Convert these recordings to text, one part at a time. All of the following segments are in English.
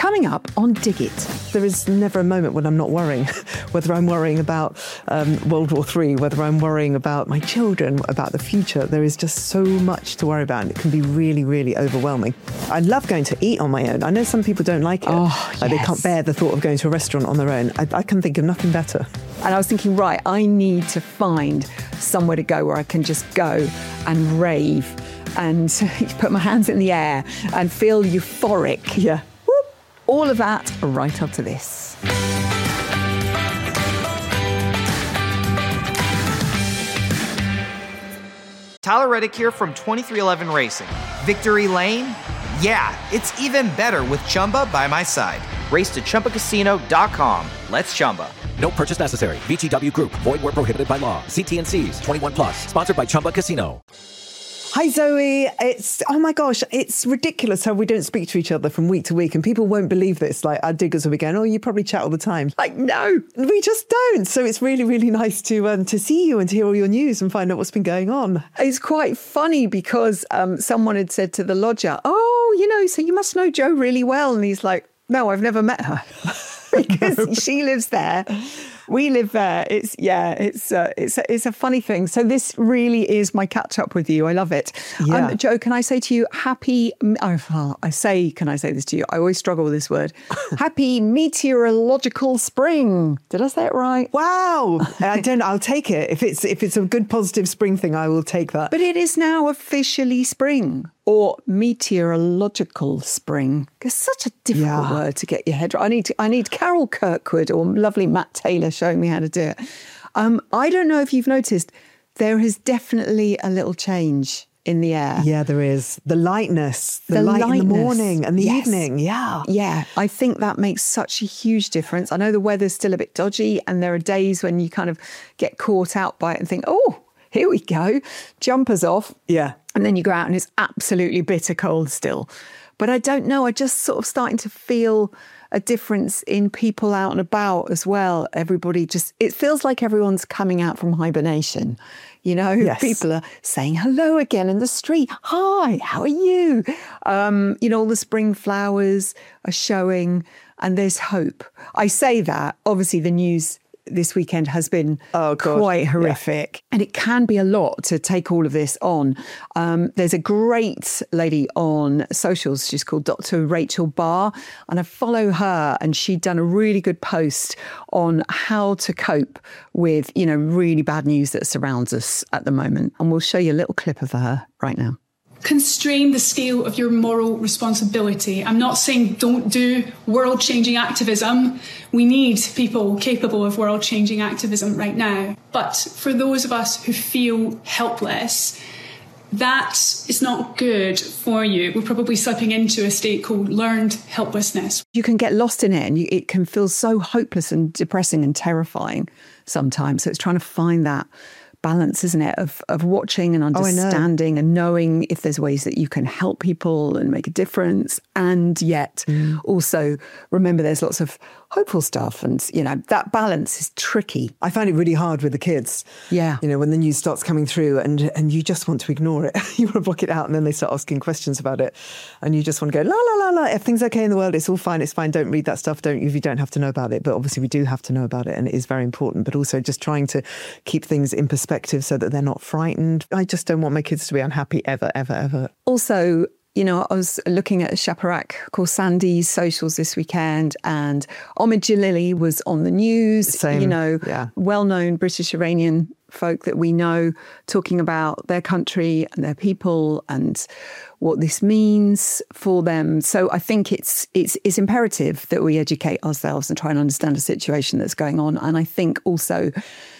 Coming up on Dig It. There is never a moment when I'm not worrying, whether I'm worrying about World War III, whether I'm worrying about my children, about the future. There is just so much to worry about, and it can be really, really overwhelming. I love going to eat on my own. I know some people don't like it. Like they can't bear the thought of going to a restaurant on their own. I can think of nothing better. And I was thinking, right, I need to find somewhere to go where I can just go and rave and put my hands in the air and feel euphoric. Yeah. All of that right after this. Tyler Reddick here from 2311 Racing. Victory Lane? Yeah, it's even better with Chumba by my side. Race to ChumbaCasino.com. Let's Chumba. No purchase necessary. VGW Group. Void where prohibited by law. See T&Cs. 21 plus. Sponsored by Chumba Casino. Hi, Zoe. Oh my gosh, it's ridiculous how we don't speak to each other from week to week, and people won't believe this. Like, our diggers will be going, oh, you probably chat all the time. Like, no, we just don't. So it's really, really nice to see you and to hear all your news and find out what's been going on. It's quite funny because someone had said to the lodger, so you must know Jo really well. And he's like, no, I've never met her because she lives there. We live there. It's a funny thing. So this really is my catch up with you. I love it. Yeah. Jo, can I say to you, can I say this to you? I always struggle with this word. Happy meteorological spring. Did I say it right? Wow. I'll take it. If it's a good positive spring thing, I will take that. But it is now officially spring. Or meteorological spring. It's such a difficult word to get your head right. I need Carol Kirkwood or lovely Matt Taylor showing me how to do it. I don't know if you've noticed, there is definitely a little change in the air. Yeah, there is. The lightness. The light in the morning and the evening. Yeah. Yeah, I think that makes such a huge difference. I know the weather's still a bit dodgy and there are days when you kind of get caught out by it and think, oh, here we go, jumpers off. Yeah. And then you go out and it's absolutely bitter cold still. But I don't know, I just sort of starting to feel a difference in people out and about as well. Everybody it feels like everyone's coming out from hibernation. Yes. People are saying hello again in the street. Hi, how are you? All the spring flowers are showing and there's hope. I say that, obviously the news this weekend has been quite horrific. Yeah. And it can be a lot to take all of this on. There's a great lady on socials. She's called Dr. Rachel Barr. And I follow her and she'd done a really good post on how to cope with, really bad news that surrounds us at the moment. And we'll show you a little clip of her right now. Constrain the scale of your moral responsibility. I'm not saying don't do world-changing activism. We need people capable of world-changing activism right now. But for those of us who feel helpless, that is not good for you. We're probably slipping into a state called learned helplessness. You can get lost in it and it can feel so hopeless and depressing and terrifying sometimes. So it's trying to find that balance, isn't it, of watching and understanding and knowing if there's ways that you can help people and make a difference, and yet also remember there's lots of hopeful stuff, and that balance is tricky. I find it really hard with the kids. Yeah. When the news starts coming through and you just want to ignore it. You want to block it out, and then they start asking questions about it and you just want to go, la, la, la, la, everything's okay in the world, it's all fine, it's fine, don't read that stuff, you don't have to know about it. But obviously we do have to know about it, and it is very important, but also just trying to keep things in perspective so that they're not frightened. I just don't want my kids to be unhappy ever, ever, ever. Also, I was looking at Shaparak Khorsandhi's socials this weekend, and Omid Jalili was on the news. Same, well-known British Iranian folk that we know talking about their country and their people and what this means for them. So I think it's imperative that we educate ourselves and try and understand the situation that's going on. And I think also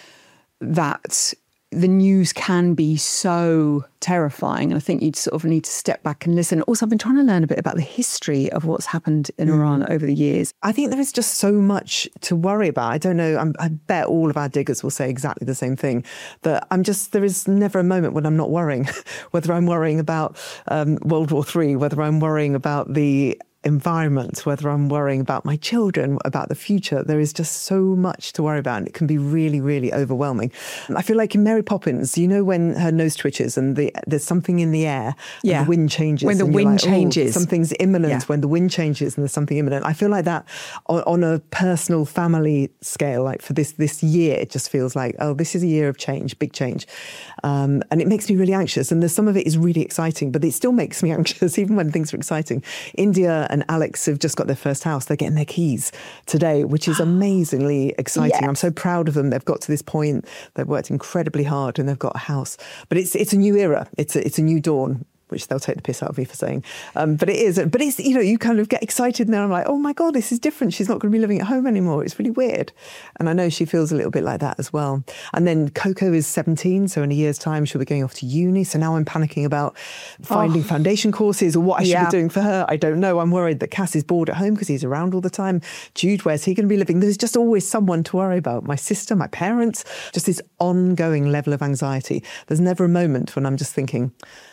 that the news can be so terrifying. And I think you'd sort of need to step back and listen. Also, I've been trying to learn a bit about the history of what's happened in Iran over the years. I think there is just so much to worry about. I don't know. I bet all of our diggers will say exactly the same thing. That there is never a moment when I'm not worrying, whether I'm worrying about World War III, whether I'm worrying about the environment, whether I'm worrying about my children, about the future, there is just so much to worry about, and it can be really, really overwhelming. I feel like in Mary Poppins, you know, when her nose twitches and there's something in the air, and the wind changes. When the wind changes. Something's imminent when the wind changes and there's something imminent. I feel like that on a personal family scale, like for this year, it just feels like, oh, this is a year of change, big change. And it makes me really anxious. And there's some of it is really exciting, but it still makes me anxious, even when things are exciting. India and Alex have just got their first house. They're getting their keys today, which is amazingly exciting. Yes. I'm so proud of them. They've got to this point. They've worked incredibly hard and they've got a house. But it's a new era. It's a new dawn, which they'll take the piss out of me for saying. But it is. But it's, you know, you kind of get excited and then I'm like, oh my God, this is different. She's not going to be living at home anymore. It's really weird. And I know she feels a little bit like that as well. And then Coco is 17. So in a year's time, she'll be going off to uni. So now I'm panicking about finding foundation courses or what I should be doing for her. I don't know. I'm worried that Cass is bored at home because he's around all the time. Jude, where's he going to be living? There's just always someone to worry about. My sister, my parents, just this ongoing level of anxiety. There's never a moment when I'm just thinking,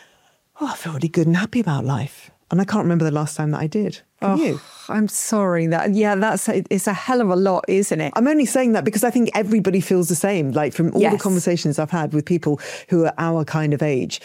oh, I feel really good and happy about life. And I can't remember the last time that I did. Can you? I'm sorry. It's a hell of a lot, isn't it? I'm only saying that because I think everybody feels the same. Like from all the conversations I've had with people who are our kind of age,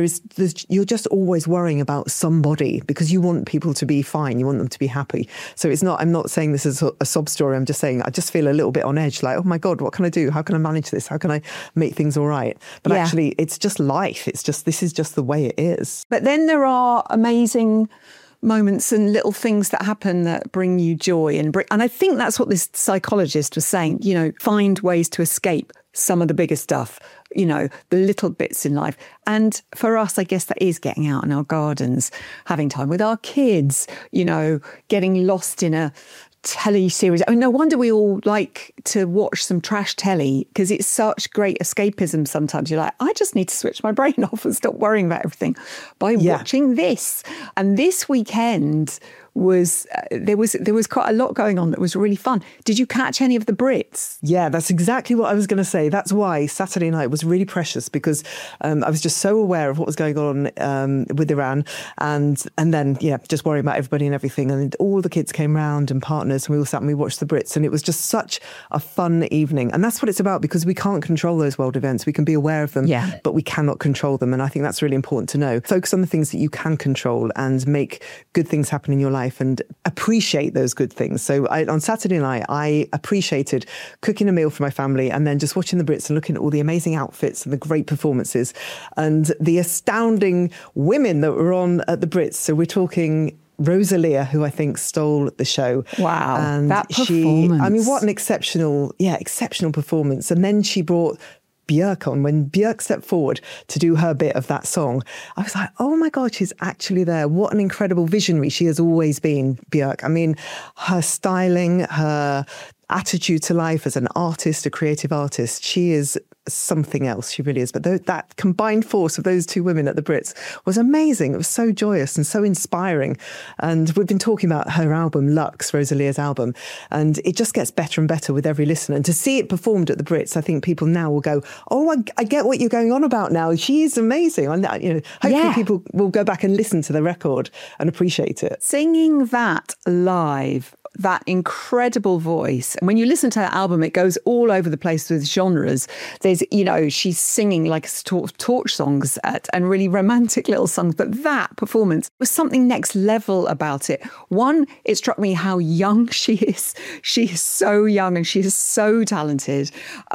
you're just always worrying about somebody because you want people to be fine. You want them to be happy. So I'm not saying this is a sob story. I'm just saying I just feel a little bit on edge. Like, oh my God, what can I do? How can I manage this? How can I make things all right? But actually, it's just life. This is just the way it is. But then there are amazing moments and little things that happen that bring you joy and I think that's what this psychologist was saying, you know, find ways to escape some of the bigger stuff, you know, the little bits in life. And for us, I guess that is getting out in our gardens, having time with our kids, you know, getting lost in a telly series. I mean, no wonder we all like to watch some trash telly because it's such great escapism sometimes. You're like, I just need to switch my brain off and stop worrying about everything by watching this. And this weekend was there was quite a lot going on that was really fun. Did you catch any of the Brits? Yeah, that's exactly what I was going to say. That's why Saturday night was really precious because I was just so aware of what was going on with Iran and then just worrying about everybody and everything. And all the kids came round and partners and we all sat and we watched the Brits and it was just such a fun evening. And that's what it's about because we can't control those world events. We can be aware of them, but we cannot control them. And I think that's really important to know. Focus on the things that you can control and make good things happen in your life and appreciate those good things. So on Saturday night, I appreciated cooking a meal for my family and then just watching the Brits and looking at all the amazing outfits and the great performances and the astounding women that were on at the Brits. So we're talking Rosalia, who I think stole the show. Wow, and that performance. What an exceptional performance. And then she brought Björk on. When Björk stepped forward to do her bit of that song, I was like, oh my God, she's actually there. What an incredible visionary she has always been, Björk. I mean, her styling, her attitude to life as an artist, a creative artist, she is something else. She really is. But that combined force of those two women at the Brits was amazing. It was so joyous and so inspiring. And we've been talking about her album, Lux, Rosalia's album, and it just gets better and better with every listen. And to see it performed at the Brits, I think people now will go, oh, I get what you're going on about now. She is amazing. And hopefully people will go back and listen to the record and appreciate it. Singing that live, that incredible voice. And when you listen to her album, it goes all over the place with genres. There's, she's singing like torch songs and really romantic little songs. But that performance was something next level about it. One, it struck me how young she is. She is so young and she is so talented.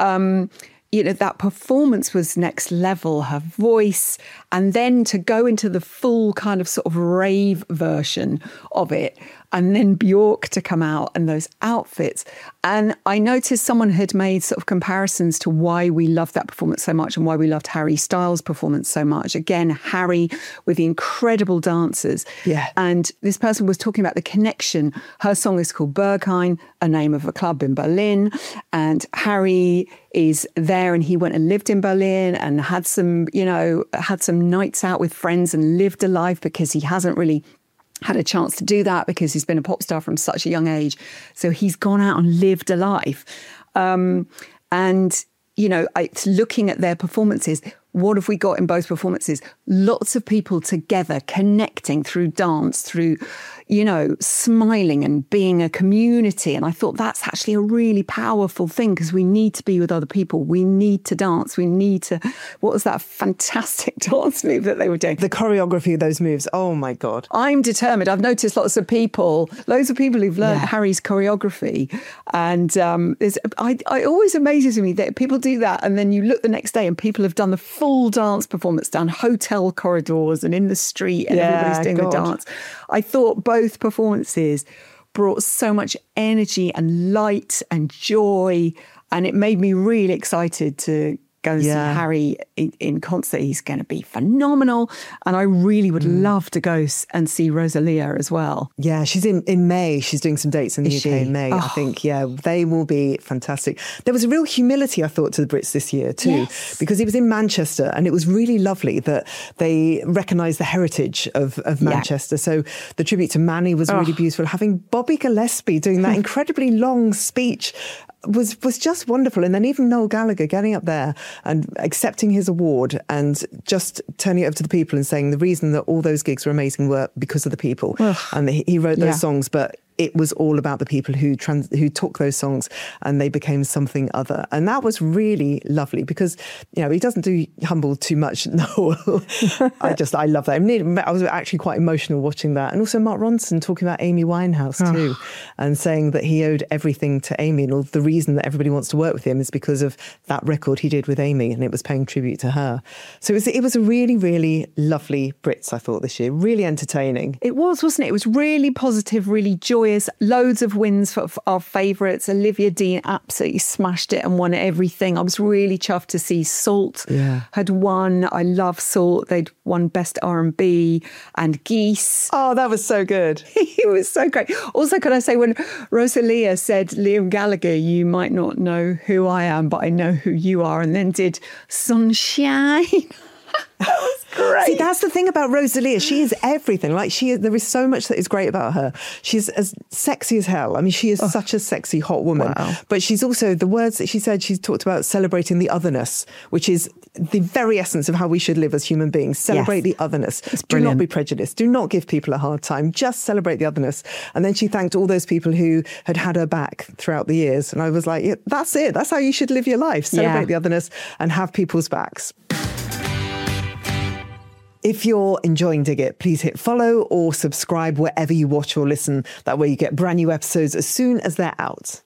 That performance was next level, her voice, and then to go into the full kind of sort of rave version of it. And then Björk to come out and those outfits. And I noticed someone had made sort of comparisons to why we loved that performance so much and why we loved Harry Styles' performance so much. Again, Harry with the incredible dancers. Yeah. And this person was talking about the connection. Her song is called Berghain, a name of a club in Berlin. And Harry is there and he went and lived in Berlin and had some nights out with friends and lived a life because he hasn't really had a chance to do that because he's been a pop star from such a young age. So he's gone out and lived a life. It's looking at their performances. What have we got in both performances? Lots of people together, connecting through dance, through, smiling and being a community. And I thought that's actually a really powerful thing, because we need to be with other people. We need to dance. We need to, what was that fantastic dance move that they were doing? The choreography of those moves. Oh my God. I'm determined. I've noticed loads of people who've learned Harry's choreography. And it always amazes me that people do that. And then you look the next day and people have done the full dance performance down hotel corridors and in the street, and everybody's doing the dance. I thought both performances brought so much energy and light and joy, and it made me really excited to go and see Harry in concert. He's going to be phenomenal, and I really would love to go and see Rosalia as well. Yeah, she's in May. She's doing some dates in the UK in May. I think, they will be fantastic. There was a real humility, I thought, to the Brits this year too, because it was in Manchester, and it was really lovely that they recognised the heritage of Manchester. So the tribute to Manny was really beautiful. Having Bobby Gillespie doing that incredibly long speech was just wonderful. And then even Noel Gallagher getting up there and accepting his award and just turning it over to the people and saying the reason that all those gigs were amazing were because of the people. And he wrote those songs, but it was all about the people who took those songs and they became something other. And that was really lovely because, he doesn't do Humble too much, Noel. I love that. I was actually quite emotional watching that. And also Mark Ronson talking about Amy Winehouse too, and saying that he owed everything to Amy, and the reason that everybody wants to work with him is because of that record he did with Amy, and it was paying tribute to her. So it was a really, really lovely Brits, I thought, this year. Really entertaining. It was, wasn't it? It was really positive, really joyous. Loads of wins for our favourites. Olivia Dean absolutely smashed it and won everything. I was really chuffed to see Salt had won. I love Salt. They'd won Best R&B, and Geese. Oh, that was so good. It was so great. Also, can I say, when Rosalia said, Liam Gallagher, you might not know who I am, but I know who you are, and then did Sunshine. That was great. See, that's the thing about Rosalia. She is everything. There is so much that is great about her. She's as sexy as hell. I mean, she is such a sexy, hot woman. Wow. But she's also, the words that she said, she's talked about celebrating the otherness, which is the very essence of how we should live as human beings. Celebrate the otherness. Do not be prejudiced. Do not give people a hard time. Just celebrate the otherness. And then she thanked all those people who had her back throughout the years. And I was like, that's it. That's how you should live your life. Celebrate the otherness and have people's backs. If you're enjoying Dig It, please hit follow or subscribe wherever you watch or listen. That way you get brand new episodes as soon as they're out.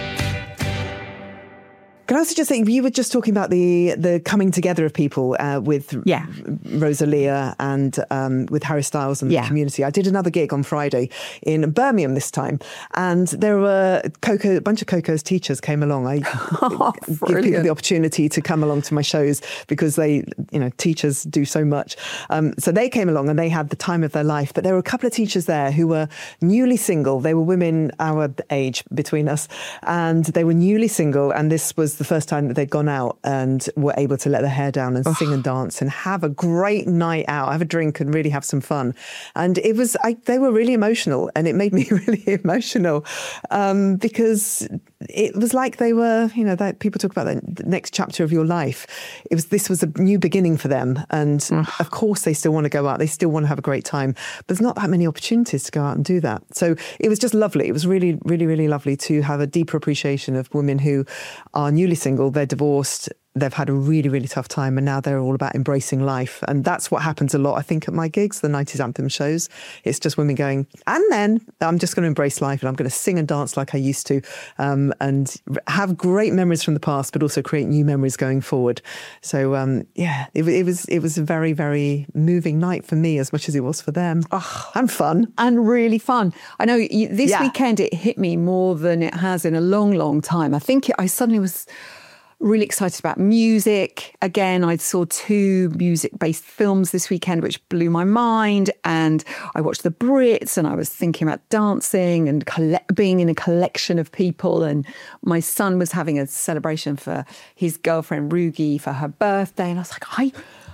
Can I also just say, you were just talking about the coming together of people with Rosalia and with Harry Styles and the community. I did another gig on Friday in Birmingham this time, and there were a bunch of Coco's teachers came along. I give people the opportunity to come along to my shows because teachers do so much. So they came along and they had the time of their life. But there were a couple of teachers there who were newly single. They were women our age between us, and they were newly single, and this was the first time that they'd gone out and were able to let their hair down and sing and dance and have a great night out, have a drink and really have some fun. And it was, they were really emotional, and it made me really emotional because it was like they were, that people talk about the next chapter of your life. This was a new beginning for them. And of course they still want to go out. They still want to have a great time, but there's not that many opportunities to go out and do that. So it was just lovely. It was really, really, really lovely to have a deeper appreciation of women who are newly single, they're divorced, they've had a really, really tough time, and now they're all about embracing life. And that's what happens a lot, I think, at my gigs, the 90s anthem shows. It's just women going, and then I'm just going to embrace life and I'm going to sing and dance like I used to, and have great memories from the past, but also create new memories going forward. So, it was a very, very moving night for me as much as it was for them. And fun. And really fun. I know this weekend it hit me more than it has in a long, long time. I think I suddenly was really excited about music. Again, I saw 2 music-based films this weekend, which blew my mind. And I watched The Brits, and I was thinking about dancing and being in a collection of people. And my son was having a celebration for his girlfriend, Rugi, for her birthday. And I was like,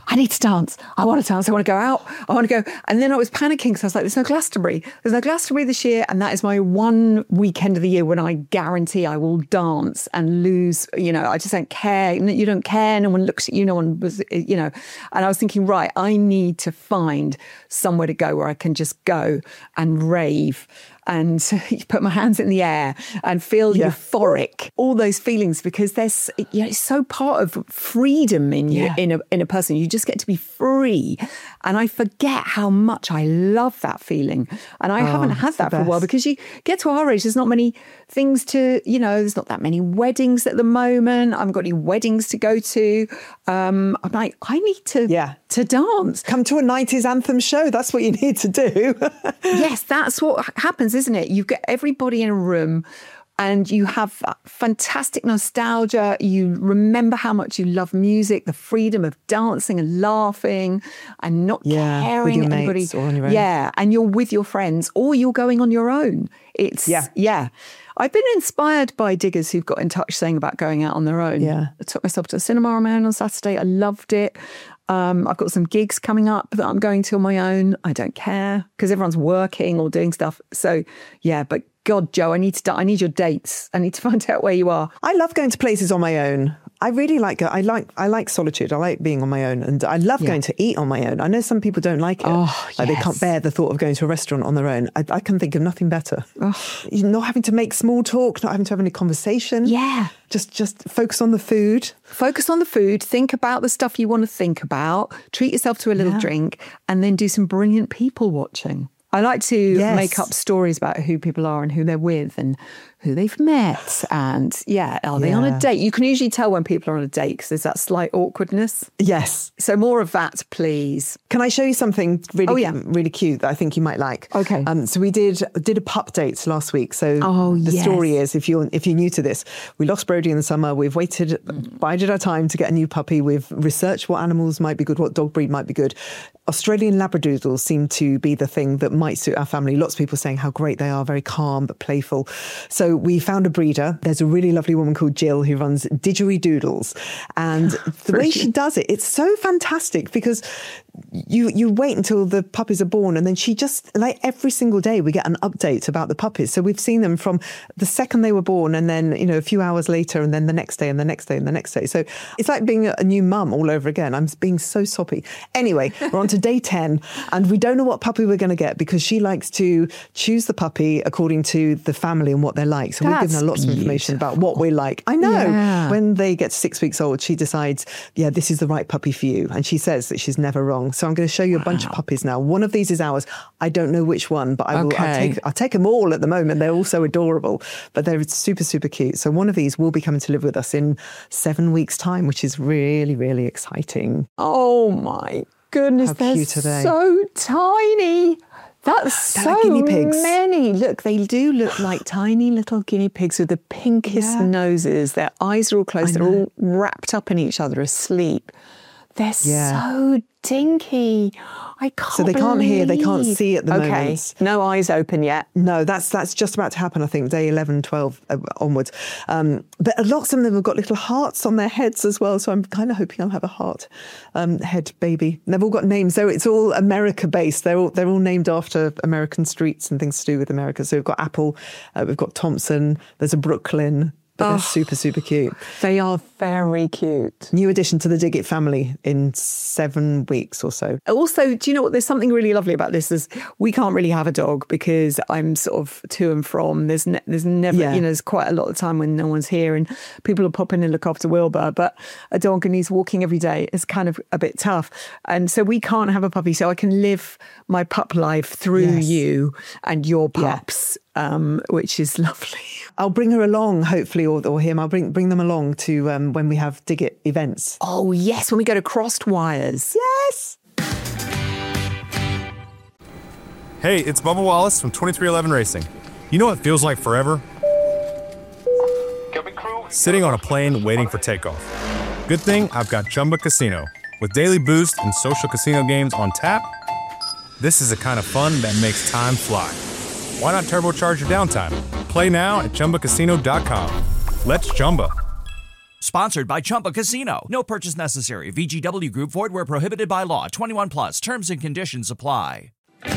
I need to dance. I want to dance. I want to go out. I want to go. And then I was panicking because I was like, there's no Glastonbury. There's no Glastonbury this year. And that is my one weekend of the year when I guarantee I will dance and lose. I just don't care. You don't care. No one looks at you. No one was, And I was thinking, right, I need to find somewhere to go where I can just go and rave and put my hands in the air and feel euphoric, all those feelings, because there's, it's so part of freedom in you, in a person. You just get to be free. And I forget how much I love that feeling. And I haven't had that for a while, because you get to our age, there's not many things to, there's not that many weddings at the moment. I haven't got any weddings to go to. I'm like, I need to dance. Come to a 90s anthem show. That's what you need to do. Yes, that's what happens, isn't it? You get everybody in a room and you have fantastic nostalgia. You remember how much you love music, the freedom of dancing and laughing and not caring with your anybody. Mates or on your own. Yeah, and you're with your friends or you're going on your own. It's I've been inspired by diggers who've got in touch saying about going out on their own. Yeah. I took myself to the cinema on my own on Saturday. I loved it. I've got some gigs coming up that I'm going to on my own. I don't care because everyone's working or doing stuff. So, but God, Joe, I need your dates. I need to find out where you are. I love going to places on my own. I really like it. I like solitude. I like being on my own, and I love going to eat on my own. I know some people don't like it. They can't bear the thought of going to a restaurant on their own. I can think of nothing better. You're not having to make small talk, not having to have any conversation. Yeah. Just focus on the food. Focus on the food. Think about the stuff you want to think about. Treat yourself to a little drink, and then do some brilliant people watching. I like to make up stories about who people are and who they're with and who they've met. And are they on a date? You can usually tell when people are on a date because there's that slight awkwardness. Yes. So more of that, please. Can I show you something really cute that I think you might like? Okay. So we did a pup date last week. So the story is, if you're new to this, we lost Brody in the summer. We've bided our time to get a new puppy. We've researched what animals might be good, what dog breed might be good. Australian Labradoodles seem to be the thing that might suit our family. Lots of people saying how great they are, very calm but playful. So we found a breeder. There's a really lovely woman called Jill who runs Didgeridoodles. And the way she does it, it's so fantastic because you wait until the puppies are born and then she just, like every single day, we get an update about the puppies. So we've seen them from the second they were born and then, a few hours later and then the next day and the next day and the next day. So it's like being a new mum all over again. I'm being so soppy. Anyway, we're on to day 10 and we don't know what puppy we're going to get because she likes to choose the puppy according to the family and what they're like. So we've given her lots of information about what we like. I know. Yeah. When they get to 6 weeks old, she decides, this is the right puppy for you. And she says that she's never wrong. So I'm going to show you a bunch of puppies now. One of these is ours. I don't know which one, but I'll take them all at the moment. They're all so adorable, but they're super, super cute. So one of these will be coming to live with us in 7 weeks' time, which is really, really exciting. Oh my goodness, they're so tiny. That's so like guinea pigs. Many. Look, they do look like tiny little guinea pigs with the pinkest noses. Their eyes are all closed. They're all wrapped up in each other asleep. They're so dinky. I can't So they can't hear, they can't see at the moment. No eyes open yet. No, that's just about to happen, I think, day 11, 12 onwards. But lots of them have got little hearts on their heads as well. So I'm kind of hoping I'll have a heart head baby. And they've all got names. So it's all America-based. They're all named after American streets and things to do with America. So we've got Apple, we've got Thompson, there's a Brooklyn. But they're super, super cute. They are very cute. New addition to the Dig It family in 7 weeks or so. Also, do you know what? There's something really lovely about this is we can't really have a dog because I'm sort of to and from. There's never, there's quite a lot of time when no one's here and people will pop in and look after Wilbur. But a dog and he's walking every day is kind of a bit tough. And so we can't have a puppy. So I can live my pup life through you and your pups. Which is lovely. I'll bring her along, hopefully, or him. I'll bring them along to when we have Dig It events. Oh, yes, when we go to Crossed Wires. Yes! Hey, it's Bubba Wallace from 2311 Racing. You know what feels like forever? Sitting on a plane waiting for takeoff. Good thing I've got Chumba Casino. With daily boost and social casino games on tap, this is the kind of fun that makes time fly. Why not turbocharge your downtime? Play now at ChumbaCasino.com. Let's Chumba. Sponsored by Chumba Casino. No purchase necessary. VGW Group. Void where prohibited by law. 21 plus. Terms and conditions apply.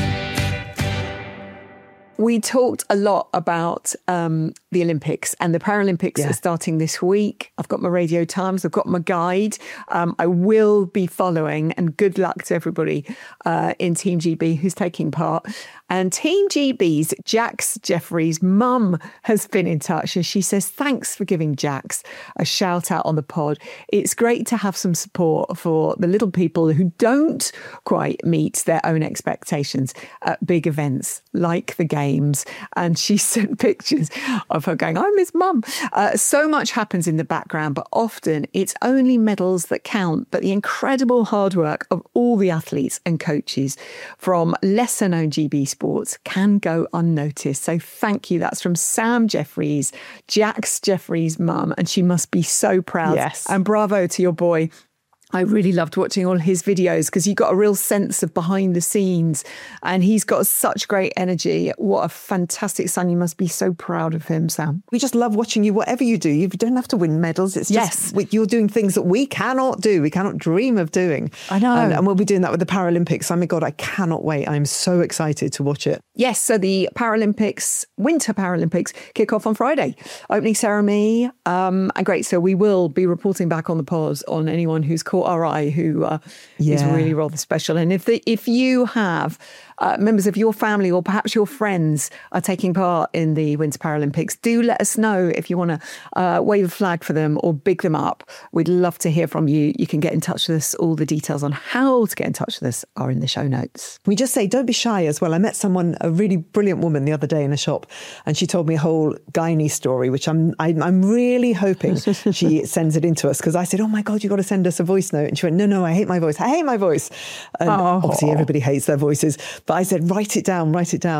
We talked a lot about the Olympics, and the Paralympics are starting this week. I've got my Radio Times, I've got my guide. I will be following, and good luck to everybody in Team GB who's taking part. And Team GB's Jax Jeffrey's mum has been in touch, and she says, thanks for giving Jax a shout out on the pod. It's great to have some support for the little people who don't quite meet their own expectations at big events like the Games. And she sent pictures of her going, I miss mum. So much happens in the background, but often it's only medals that count. But the incredible hard work of all the athletes and coaches from lesser known GB sports can go unnoticed. So thank you. That's from Sam Jeffries, Jax Jeffries' mum, and she must be so proud. Yes. And bravo to your boy. I really loved watching all his videos because you got a real sense of behind the scenes, and he's got such great energy. What a fantastic son. You must be so proud of him, Sam. We just love watching you, whatever you do. You don't have to win medals. It's just you're doing things that we cannot do. We cannot dream of doing. I know. And we'll be doing that with the Paralympics. Oh my God, I cannot wait. I'm so excited to watch it. Yes, so the Paralympics, Winter Paralympics, kick off on Friday. Opening ceremony. And great. So we will be reporting back on the pods on anyone who's caught our eye, who is really rather special. And if you have members of your family or perhaps your friends are taking part in the Winter Paralympics, do let us know if you want to wave a flag for them or big them up. We'd love to hear from you. You can get in touch with us. All the details on how to get in touch with us are in the show notes. We just say, don't be shy as well. I met someone, a really brilliant woman the other day in a shop, and she told me a whole gynae story, which I'm really hoping she sends it into us, because I said, oh my God, you got to send us a voice note. And she went, no, I hate my voice. I hate my voice. And obviously everybody hates their voices. But I said, write it down.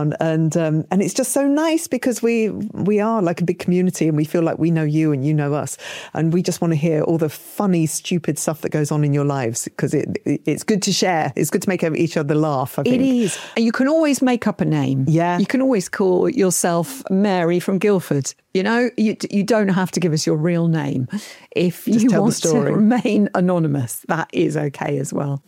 And it's just so nice, because we are like a big community, and we feel like we know you and you know us. And we just want to hear all the funny, stupid stuff that goes on in your lives, because it's good to share. It's good to make each other laugh, I think. It is. And you can always make up a name. Yeah. You can always call yourself Mary from Guildford. You know, you don't have to give us your real name. If you want to remain anonymous, that is okay as well.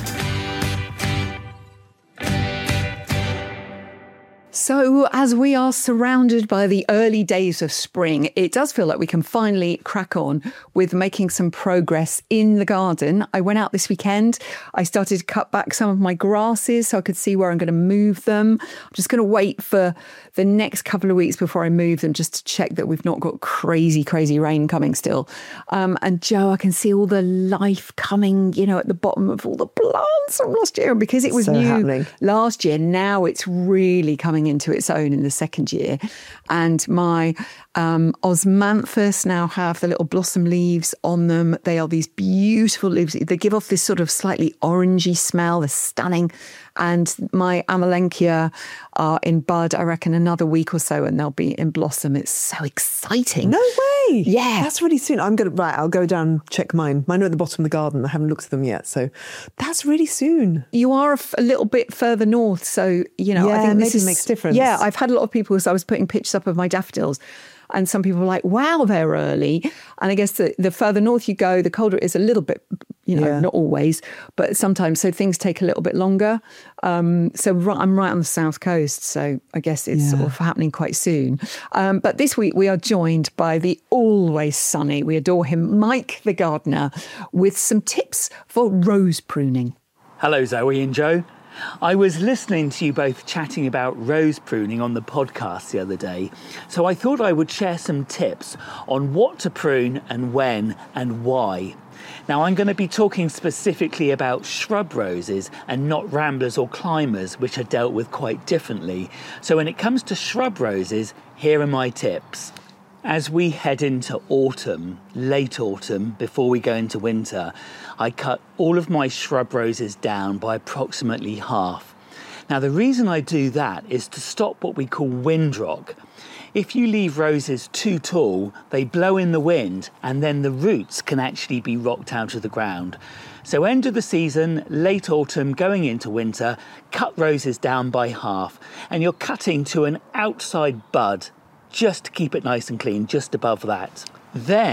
So as we are surrounded by the early days of spring, it does feel like we can finally crack on with making some progress in the garden. I went out this weekend. I started to cut back some of my grasses so I could see where I'm going to move them. I'm just going to wait for the next couple of weeks before I move them, just to check that we've not got crazy rain coming still. And Joe, I can see all the life coming, at the bottom of all the plants from last year. And because it was new happening last year, now it's really coming into its own in the second year. And my osmanthus now have the little blossom leaves on them. They are these beautiful leaves. They give off this sort of slightly orangey smell. They're stunning. And my Amelanchier are in bud, I reckon, another week or so, and they'll be in blossom. It's so exciting. No way. Yeah. That's really soon. I'll go down and check mine. Mine are at the bottom of the garden. I haven't looked at them yet. So that's really soon. You are a little bit further north. So, I think this makes a difference. Yeah, I've had a lot of people, so I was putting pictures up of my daffodils, and some people were like, wow, they're early. And I guess the further north you go, the colder it is a little bit, not always, but sometimes. So things take a little bit longer. So I'm right on the south coast. So I guess it's sort of happening quite soon. But this week we are joined by the always sunny, we adore him, Mike the gardener, with some tips for rose pruning. Hello, Zoe and Joe. I was listening to you both chatting about rose pruning on the podcast the other day, so I thought I would share some tips on what to prune and when and why. Now, I'm going to be talking specifically about shrub roses and not ramblers or climbers, which are dealt with quite differently. So when it comes to shrub roses, here are my tips. As we head into autumn, late autumn, before we go into winter, I cut all of my shrub roses down by approximately half. Now, the reason I do that is to stop what we call windrock. If you leave roses too tall, they blow in the wind, and then the roots can actually be rocked out of the ground. So end of the season, late autumn, going into winter, cut roses down by half, and you're cutting to an outside bud, just to keep it nice and clean, just above that. Then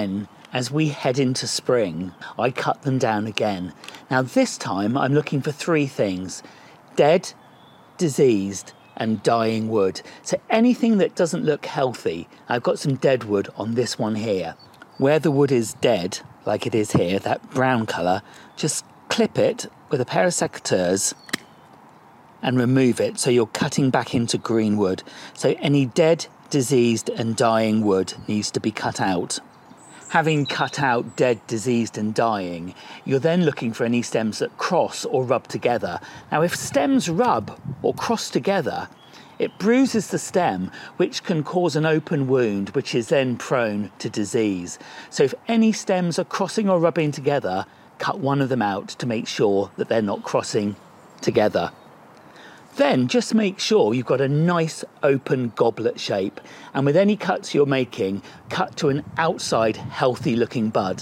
as we head into spring, I cut them down again. Now this time I'm looking for 3 things: dead, diseased and dying wood. So anything that doesn't look healthy. I've got some dead wood on this one here. Where the wood is dead, like it is here, that brown colour, just clip it with a pair of secateurs and remove it, so you're cutting back into green wood. So any dead, diseased and dying wood needs to be cut out. Having cut out dead, diseased and dying, you're then looking for any stems that cross or rub together. Now if stems rub or cross together, it bruises the stem, which can cause an open wound, which is then prone to disease. So if any stems are crossing or rubbing together, cut one of them out to make sure that they're not crossing together. Then just make sure you've got a nice open goblet shape, and with any cuts you're making, cut to an outside healthy looking bud.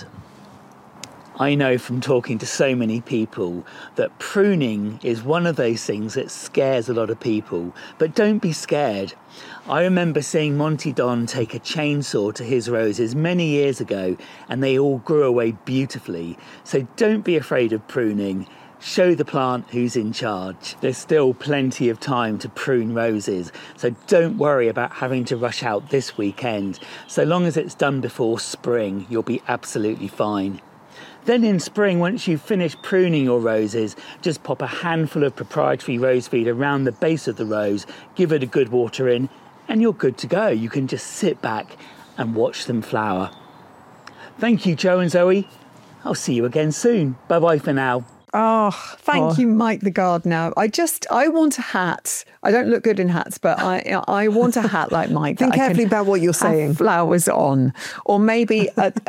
I know from talking to so many people that pruning is one of those things that scares a lot of people, but don't be scared. I remember seeing Monty Don take a chainsaw to his roses many years ago, and they all grew away beautifully. So don't be afraid of pruning. Show the plant who's in charge. There's still plenty of time to prune roses, so don't worry about having to rush out this weekend. So long as it's done before spring, you'll be absolutely fine. Then in spring, once you've finished pruning your roses, just pop a handful of proprietary rose feed around the base of the rose, give it a good water in, and you're good to go. You can just sit back and watch them flower. Thank you, Joe and Zoe. I'll see you again soon. Bye-bye for now. Oh, thank you, Mike the gardener. I want a hat. I don't look good in hats, but I want a hat like Mike. Think carefully about what you're saying. Flowers on, or maybe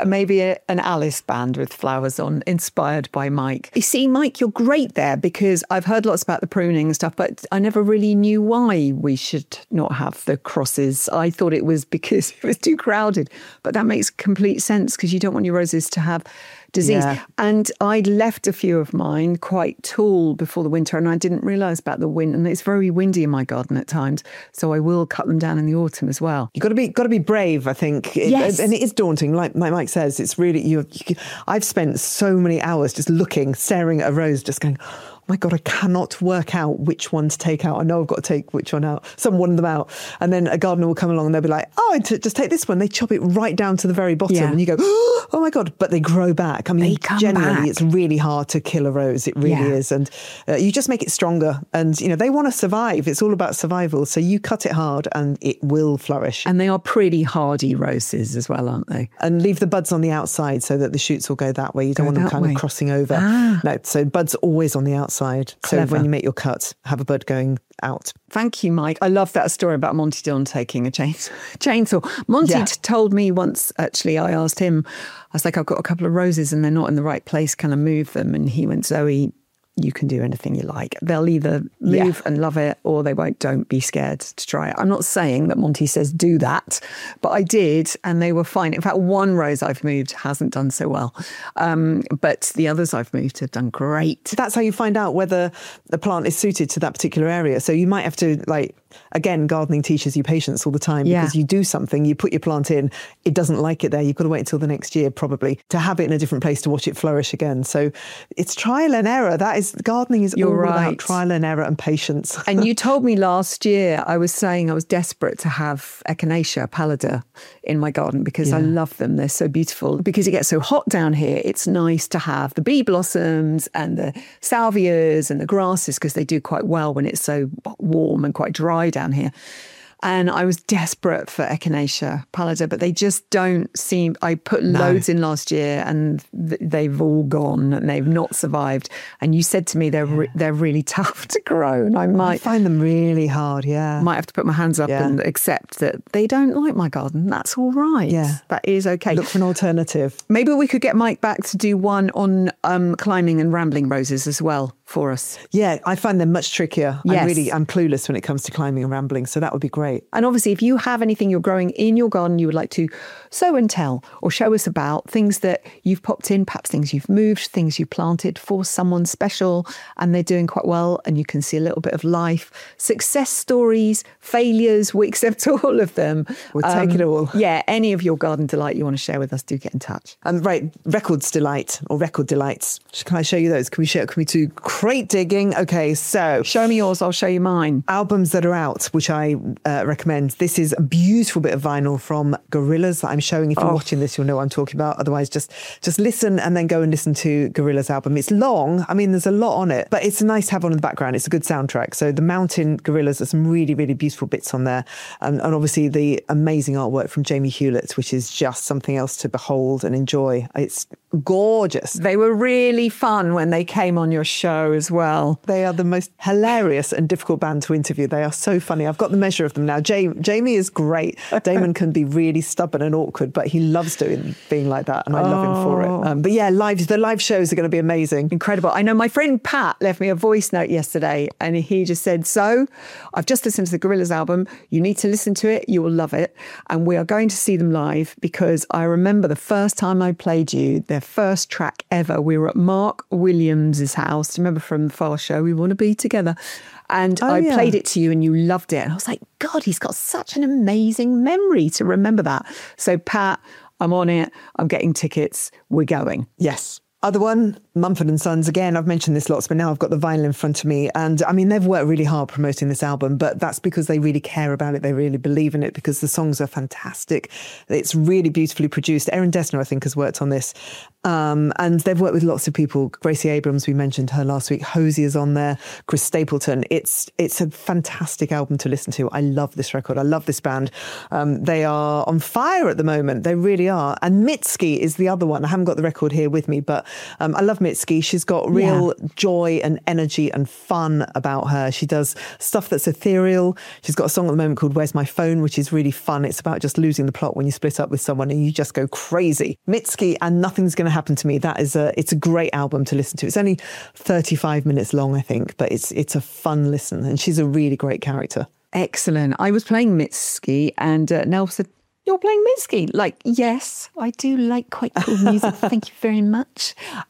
an Alice band with flowers on, inspired by Mike. You see, Mike, you're great there, because I've heard lots about the pruning and stuff, but I never really knew why we should not have the crosses. I thought it was because it was too crowded, but that makes complete sense, because you don't want your roses to have disease. Yeah. And I left a few of mine quite tall before the winter, and I didn't realise about the wind, and it's very windy in my garden at times, so I will cut them down in the autumn as well. You've got to be brave, I think. Yes. And it is daunting, like Mike says. It's really, I've spent so many hours just staring at a rose, just going, oh my God, I cannot work out which one to take out. I know I've got to take one of them out. And then a gardener will come along and they'll be like, oh, just take this one. They chop it right down to the very bottom. Yeah. And you go, oh my God, but they grow back. I mean, They come generally, back. it's really hard to kill a rose. It really is. And you just make it stronger. And, they want to survive. It's all about survival. So you cut it hard and it will flourish. And they are pretty hardy roses as well, aren't they? And leave the buds on the outside so that the shoots will go that way. You don't want them that kind way. of crossing over. No, so buds always on the outside. Clever. So when you make your cut, have a bud going out. Thank you, Mike. I love that story about Monty Don taking a chainsaw. Monty told me once, actually, I asked him, I was like, I've got a couple of roses and they're not in the right place. Can I move them? And he went, Zoe, you can do anything you like. They'll either move and love it, or they won't. Don't be scared to try it. I'm not saying that Monty says do that, but I did, and they were fine. In fact, one rose I've moved hasn't done so well, but the others I've moved have done great. That's how you find out whether the plant is suited to that particular area. So you might have to, again, gardening teaches you patience all the time, because you do something, you put your plant in, it doesn't like it there. You've got to wait until the next year, probably, to have it in a different place to watch it flourish again. So it's trial and error. Gardening is all about trial and error and patience. And you told me last year, I was saying I was desperate to have Echinacea pallida in my garden, because I love them. They're so beautiful. Because it gets so hot down here, it's nice to have the bee blossoms and the salvias and the grasses, because they do quite well when it's so warm and quite dry down here. And I was desperate for Echinacea pallida, but they just don't seem... I put loads in last year and they've all gone and they've not survived. And you said to me they're really tough to grow, and I find them really hard, might have to put my hands up and accept that they don't like my garden. That's all right. Yeah. That is okay. Look for an alternative. Maybe we could get Mike back to do one on climbing and rambling roses as well. for us. Yeah, I find them much trickier. Yes. I'm clueless when it comes to climbing and rambling, so that would be great. And obviously, if you have anything you're growing in your garden you would like to sow and tell or show us about, things that you've popped in, perhaps things you've moved, things you planted for someone special and they're doing quite well and you can see a little bit of life, success stories, failures, we accept all of them. We'll take it all. Yeah, any of your garden delight you want to share with us, do get in touch. Right, Records Delight or Record Delights. Can I show you those? Can we do crate digging? Okay, so show me yours, I'll show you mine. Albums that are out, which I recommend. This is a beautiful bit of vinyl from Gorillaz that I'm showing. If you're watching this, you'll know what I'm talking about. Otherwise, just listen and then go and listen to Gorillaz album. It's long. I mean, there's a lot on it, but it's nice to have on in the background. It's a good soundtrack. So the Mountain Gorillaz, there's some really, really beautiful bits on there. And obviously the amazing artwork from Jamie Hewlett, which is just something else to behold and enjoy. It's gorgeous. They were really fun when they came on your show as well. They are the most hilarious and difficult band to interview. They are so funny. I've got the measure of them now. Jamie is great. Damon can be really stubborn and awkward, but he loves being like that, and I love him for it. But yeah, the live shows are going to be amazing. Incredible. I know my friend Pat left me a voice note yesterday and he just said, so I've just listened to the Gorillaz album. You need to listen to it. You will love it. And we are going to see them live because I remember the first time I played you, their first track ever. We were at Mark Williams' house. Remember from the Fast Show, We Want to Be Together. And I played it to you and you loved it. And I was like, God, he's got such an amazing memory to remember that. So Pat, I'm on it. I'm getting tickets. We're going. Yes. Other one, Mumford & Sons. Again, I've mentioned this lots, but now I've got the vinyl in front of me. And I mean, they've worked really hard promoting this album, but that's because they really care about it. They really believe in it because the songs are fantastic. It's really beautifully produced. Erin Dessner, I think, has worked on this. And they've worked with lots of people. Gracie Abrams, we mentioned her last week. Hosier's on there. Chris Stapleton. It's a fantastic album to listen to. I love this record. I love this band. They are on fire at the moment. They really are. And Mitski is the other one. I haven't got the record here with me, but I love Mitski. She's got real joy and energy and fun about her. She does stuff that's ethereal. She's got a song at the moment called Where's My Phone, which is really fun. It's about just losing the plot when you split up with someone and you just go crazy. Mitski and Nothing's Gonna Happen to Me. It's a great album to listen to. It's only 35 minutes long, I think, but it's a fun listen and she's a really great character. Excellent. I was playing Mitski and Nell said, you're playing Mitski? Like, yes, I do like quite cool music. Thank you very much.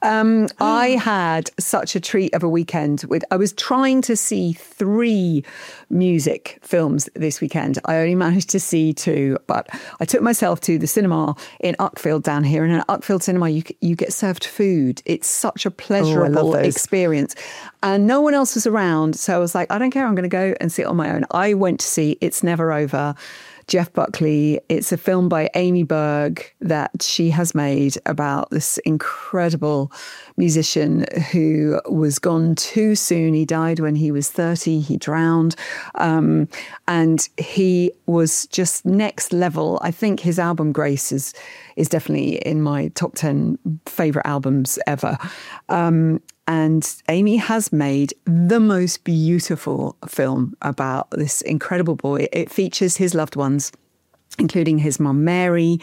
I had such a treat of a weekend. I was trying to see 3 music films this weekend. I only managed to see 2, but I took myself to the cinema in Uckfield down here. And in Uckfield Cinema, you get served food. It's such a pleasurable experience. And no one else was around. So I was like, I don't care. I'm going to go and see it on my own. I went to see It's Never Over, Jeff Buckley. It's a film by Amy Berg that she has made about this incredible musician who was gone too soon. He died when he was 30. He drowned. And he was just next level. I think his album Grace is definitely in my top 10 favourite albums ever. And Amy has made the most beautiful film about this incredible boy. It features his loved ones, including his mum, Mary,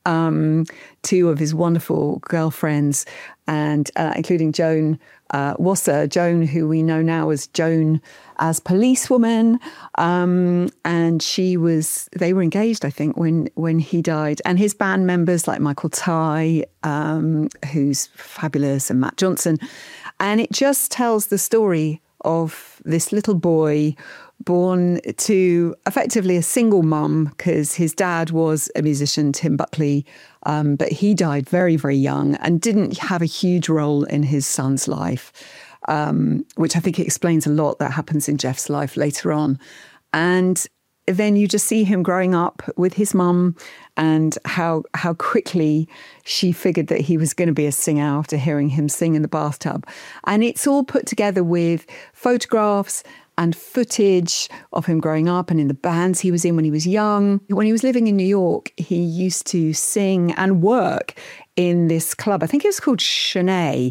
2 of his wonderful girlfriends, and including Joan Wasser, Joan, who we know now as Joan as policewoman. And they were engaged, I think, when he died. And his band members like Michael Tye, who's fabulous, and Matt Johnson. And it just tells the story of this little boy born to effectively a single mum because his dad was a musician, Tim Buckley, but he died very, very young and didn't have a huge role in his son's life, which I think explains a lot that happens in Jeff's life later on. And then you just see him growing up with his mum and how quickly she figured that he was going to be a singer after hearing him sing in the bathtub. And it's all put together with photographs and footage of him growing up and in the bands he was in when he was young. When he was living in New York, he used to sing and work in this club. I think it was called Chenet,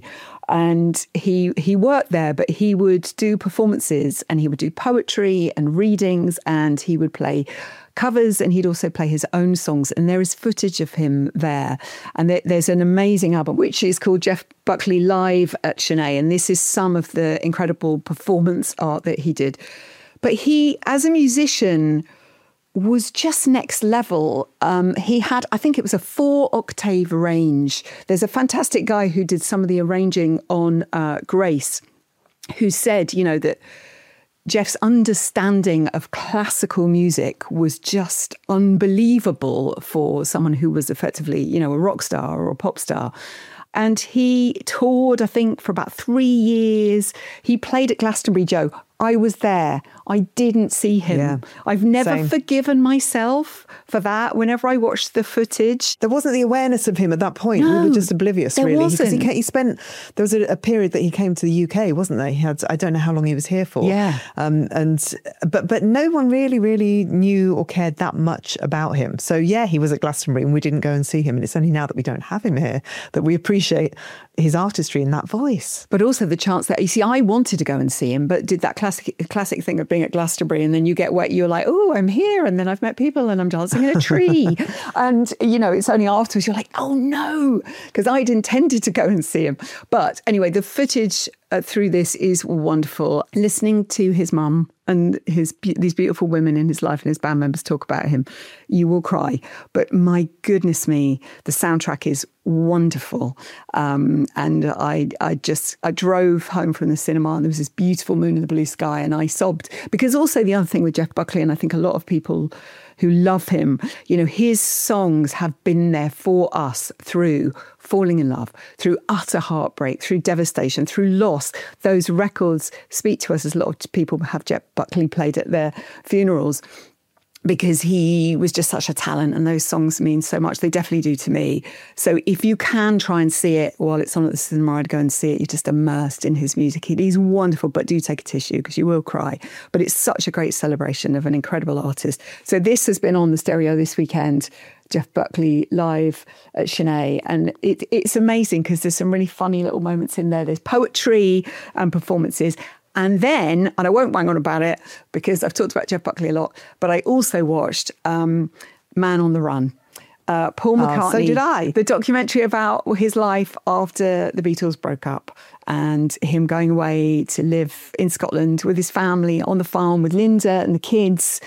And he worked there, but he would do performances and he would do poetry and readings and he would play covers and he'd also play his own songs. And there is footage of him there. And there's an amazing album, which is called Jeff Buckley Live at Sinead. And this is some of the incredible performance art that he did. But he, as a musician, was just next level. He had, I think it was a 4-octave range. There's a fantastic guy who did some of the arranging on Grace, who said, that Jeff's understanding of classical music was just unbelievable for someone who was effectively, a rock star or a pop star. And he toured, I think, for about 3 years. He played at Glastonbury, Joe. I was there. I didn't see him. Yeah, I've never same. forgiven myself for that. Whenever I watched the footage, there wasn't the awareness of him at that point. No, we were just oblivious, there really. wasn't. Because he spent, there was a period that he came to the UK, wasn't there? He had, I don't know how long he was here for. Yeah. But no one really knew or cared that much about him. So yeah, he was at Glastonbury and we didn't go and see him. And it's only now that we don't have him here that we appreciate his artistry and that voice. But also the chance that, you see, I wanted to go and see him, but did that classic thing of being at Glastonbury and then you get wet, you're like, oh, I'm here. And then I've met people and I'm dancing in a tree. And, it's only afterwards you're like, oh no, because I'd intended to go and see him. But anyway, the footage through this is wonderful. Listening to his mum and these beautiful women in his life and his band members talk about him, you will cry. But my goodness me, the soundtrack is wonderful. And I drove home from the cinema and there was this beautiful moon in the blue sky and I sobbed. Because also the other thing with Jeff Buckley, and I think a lot of people who love him, his songs have been there for us through falling in love, through utter heartbreak, through devastation, through loss. Those records speak to us as a lot of people have Jeff Buckley played at their funerals, because he was just such a talent and those songs mean so much. They definitely do to me. So if you can try and see it while it's on at the cinema, I'd go and see it. You're just immersed in his music. He's wonderful, but do take a tissue because you will cry. But it's such a great celebration of an incredible artist. So this has been on the stereo this weekend, Jeff Buckley Live at Sinead. And it's amazing because there's some really funny little moments in there. There's poetry and performances. And then, and I won't bang on about it because I've talked about Jeff Buckley a lot, but I also watched Man on the Run. Paul McCartney. So did I. The documentary about his life after the Beatles broke up and him going away to live in Scotland with his family on the farm with Linda and the kids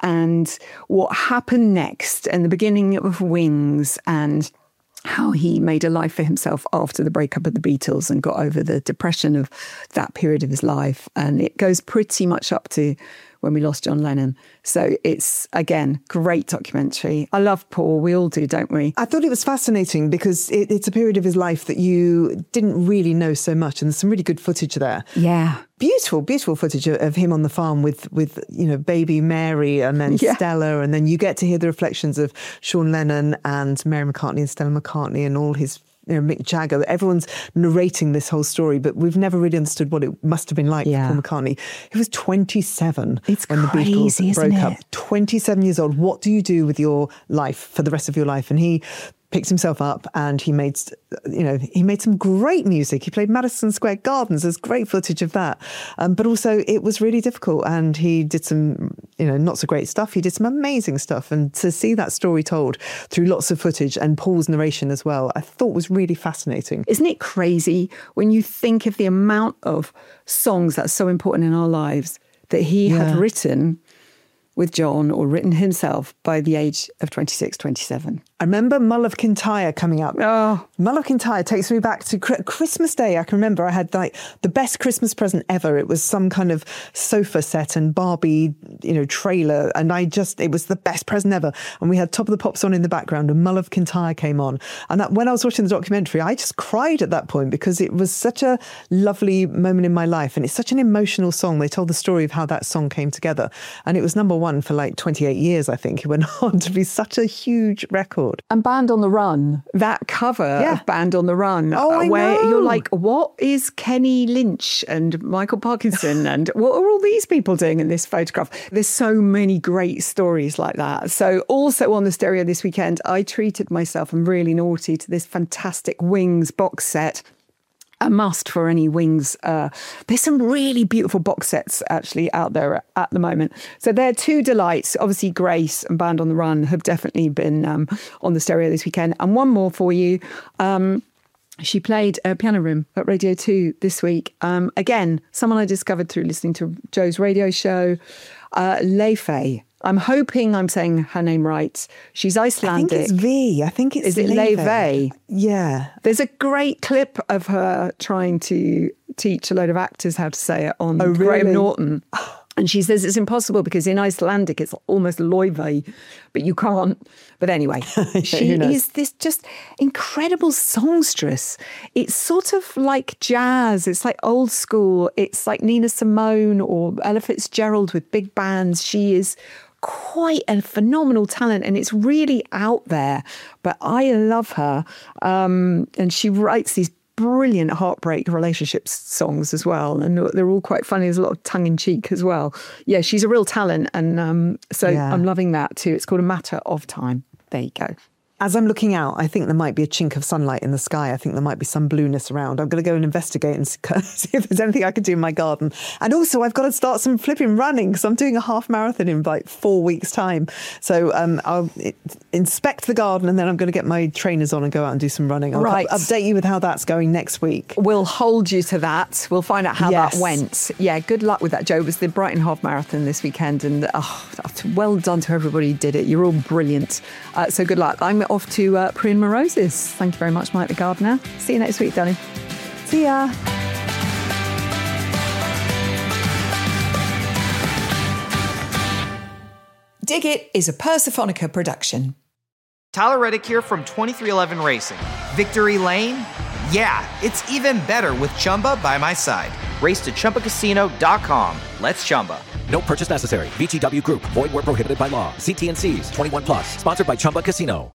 and what happened next and the beginning of Wings and how he made a life for himself after the breakup of the Beatles and got over the depression of that period of his life. And it goes pretty much up to when we lost John Lennon. So it's, again, great documentary. I love Paul. We all do, don't we? I thought it was fascinating because it's a period of his life that you didn't really know so much. And there's some really good footage there. Yeah. Beautiful footage of him on the farm with baby Mary and then Stella. And then you get to hear the reflections of Sean Lennon and Mary McCartney and Stella McCartney and all his Mick Jagger. Everyone's narrating this whole story, but we've never really understood what it must have been like for Paul McCartney. He was 27 when the Beatles broke up. 27 years old. What do you do with your life for the rest of your life? And he picked himself up and he made some great music. He played Madison Square Gardens. There's great footage of that. But also it was really difficult and he did some, not so great stuff. He did some amazing stuff. And to see that story told through lots of footage and Paul's narration as well, I thought was really fascinating. Isn't it crazy when you think of the amount of songs that's so important in our lives that he had written with John or written himself by the age of 26, 27. I remember Mull of Kintyre coming up. Oh. Mull of Kintyre takes me back to Christmas Day. I can remember I had the best Christmas present ever. It was some kind of sofa set and Barbie, trailer. And it was the best present ever. And we had Top of the Pops on in the background and Mull of Kintyre came on. And when I was watching the documentary, I just cried at that point because it was such a lovely moment in my life. And it's such an emotional song. They told the story of how that song came together. And it was number one for 28 years, I think. It went on to be such a huge record. And Band on the Run, that cover of Band on the Run, where you're like, what is Kenny Lynch and Michael Parkinson and what are all these people doing in this photograph? There's so many great stories like that. So also on the stereo this weekend, I treated myself, I'm really naughty, to this fantastic Wings box set. a must for any Wings. There's some really beautiful box sets actually out there at the moment. So they're two delights. Obviously, Grace and Band on the Run have definitely been on the stereo this weekend. And one more for you. She played a Piano Room at Radio 2 this week. Again, someone I discovered through listening to Joe's radio show, Leifey. I'm hoping I'm saying her name right. She's Icelandic. I think it's V. I think it's Is it Leifey? Yeah. There's a great clip of her trying to teach a load of actors how to say it on Graham Norton. And she says it's impossible because in Icelandic it's almost Leifey, but you can't. But anyway, she is this just incredible songstress. It's sort of like jazz. It's like old school. It's like Nina Simone or Ella Fitzgerald with big bands. She is quite a phenomenal talent and it's really out there. But I love her. And she writes these brilliant heartbreak relationships songs as well, and they're all quite funny. There's a lot of tongue-in-cheek as well. Yeah, she's a real talent, and I'm loving that too. It's called A Matter of Time. There you go. As I'm looking out, I think there might be a chink of sunlight in the sky. I think there might be some blueness around. I'm going to go and investigate and see if there's anything I can do in my garden. And also, I've got to start some flipping running because I'm doing a half marathon in like 4 weeks' time. So I'll inspect the garden and then I'm going to get my trainers on and go out and do some running. I'll update you with how that's going next week. We'll hold you to that. We'll find out how that went. Yeah, good luck with that, Joe. It was the Brighton Half Marathon this weekend and well done to everybody who did it. You're all brilliant. So good luck. I'm off to prune my roses. Thank you very much, Mike the Gardener. See you next week, darling. See ya. Dig It is a Persephonica production. Tyler Reddick here from 2311 Racing. Victory Lane? Yeah, it's even better with Chumba by my side. Race to ChumbaCasino.com. Let's Chumba. No purchase necessary. VGW Group. Void where prohibited by law. See T&Cs. 21+. Sponsored by Chumba Casino.